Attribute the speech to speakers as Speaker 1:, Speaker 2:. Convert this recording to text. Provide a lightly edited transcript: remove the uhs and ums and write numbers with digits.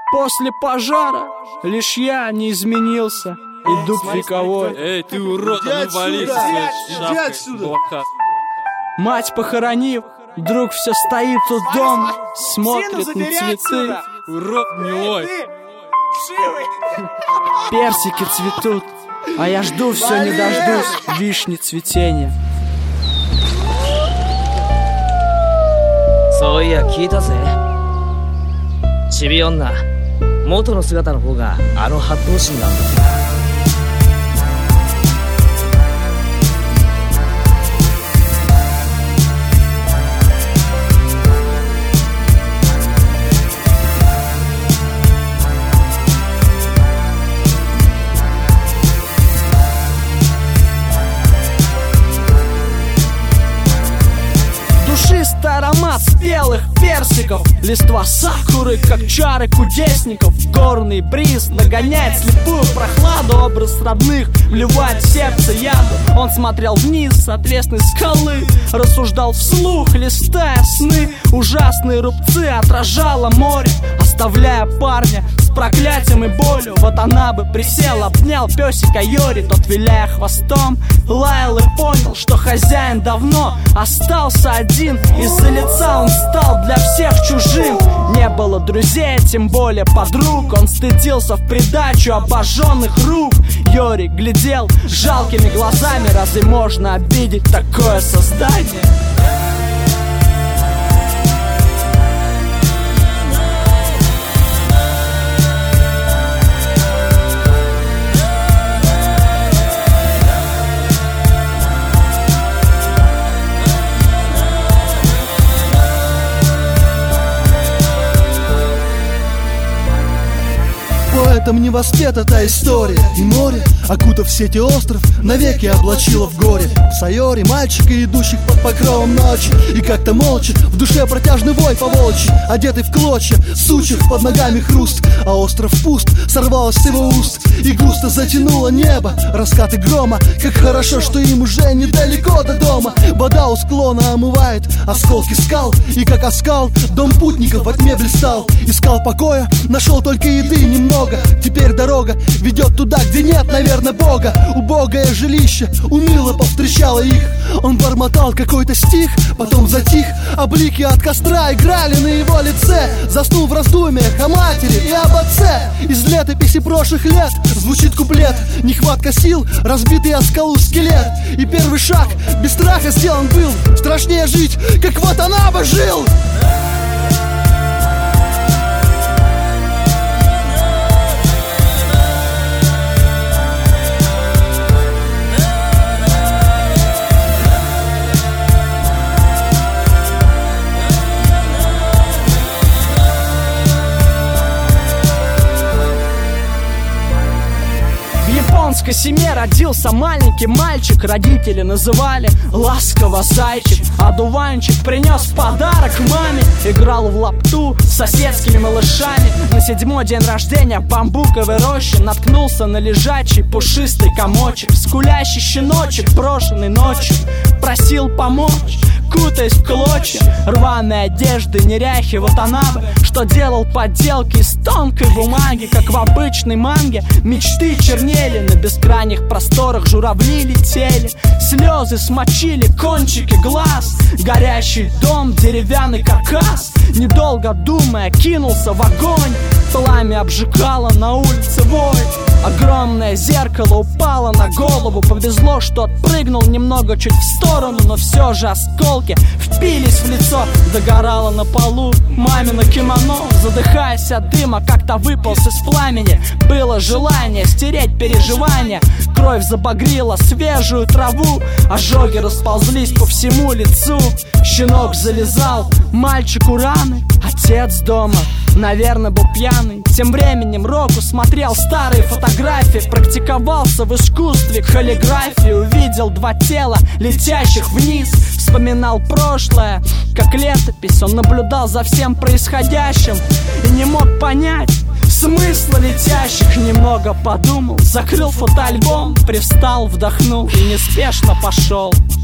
Speaker 1: После пожара лишь я не изменился. И дуб вековой.
Speaker 2: Эй, ты урод, а ну вали
Speaker 3: отсюда.
Speaker 1: Мать похоронив, друг все стоит у дома, смотрит на цветы.
Speaker 2: Урод милой.
Speaker 1: Персики цветут, а я жду, все не дождусь вишни цветения.
Speaker 4: そういや聞いたぜ。ちび女、元の姿の方があの八頭身なんだってな。
Speaker 1: Душистый аромат спелых персиков, листва сакуры, как чары кудесников. Горный бриз нагоняет слепую прохладу, образ родных вливает в сердце яду. Он смотрел вниз с отвесной скалы, рассуждал вслух, листая сны. Ужасные рубцы отражало море, оставляя парня с проклятием и болью. Вот она бы присел, обнял песика Йори, тот, виляя хвостом, лаял и понял, что хозяин давно остался один. Из-за лица он стал для всех чужим. Не было друзей, тем более подруг. Он стыдился в придачу обожженных рук. Йори глядел жалкими глазами. Разве можно обидеть такое создание?
Speaker 3: Поэтом не воспета та история. И море, окутав сети остров, навеки облачило в горе. В Сайоре мальчика, идущих под покровом ночи. И как-то молча, в душе протяжный вой по-волчьи, одетый в клочья, сучьев под ногами хруст. А остров пуст, сорвалось с его уст и густо затянуло небо. Раскаты грома, как хорошо, что им уже недалеко до дома. Вода у склона омывает осколки скал. И как оскал, дом путников во тьме блистал. Искал покоя, нашел только еды немного. Теперь дорога ведет туда, где нет, наверное, Бога. Убогое жилище уныло повстречало их. Он бормотал какой-то стих, потом затих. А блики от костра играли на его лице. Заснул в раздумьях о матери и об отце. Из летописи прошлых лет звучит куплет: нехватка сил, разбитый о скалу скелет. И первый шаг без страха сделан был. Страшнее жить, как вот она бы жил.
Speaker 1: В японской семье родился маленький мальчик. Родители называли ласково зайчик. Одуванчик принес подарок маме. Играл в лапту с соседскими малышами. На 7-й день рождения в бамбуковой роще наткнулся на лежачий пушистый комочек. Скулящий щеночек, брошенный ночью, просил помочь, кутаясь в клочья рваной одежды, неряхи. Вот она бы, что делал подделки из тонкой бумаги. Как в обычной манге мечты чернели. На бескрайних просторах журавли летели. Слезы смочили кончики глаз. Горящий дом, деревянный каркас. Недолго думая, кинулся в огонь. Пламя обжигало на улице вой. Огромное зеркало упало на голову. Повезло, что отпрыгнул немного чуть в сторону, но все же осколки впились в лицо. Догорало на полу мамино кимоно. Задыхаясь от дыма, как-то выполз из пламени. Было желание стереть переживания. Кровь забагрила свежую траву. Ожоги расползлись по всему лицу. Щенок залезал мальчику раны. Отец дома, наверное, был пьяный. Тем временем Року смотрел старые фотографии. Практиковался в искусстве каллиграфии. Увидел 2 тела, летящих вниз. Вспоминал прошлое, как летопись. Он наблюдал за всем происходящим и не мог понять смысла летящих. Немного подумал, закрыл фотоальбом, привстал, вдохнул и неспешно пошел.